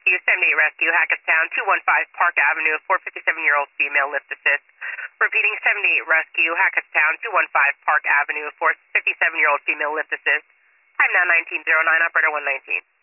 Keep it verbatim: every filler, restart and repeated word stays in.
Rescue, seventy-eight Rescue, Hackettstown, two one five Park Avenue, four fifty-seven-year-old female lift assist. Repeating, seventy-eight Rescue, Hackettstown, two one five Park Avenue, four fifty-seven-year-old female lift assist. Time now nineteen oh nine, operator one nineteen.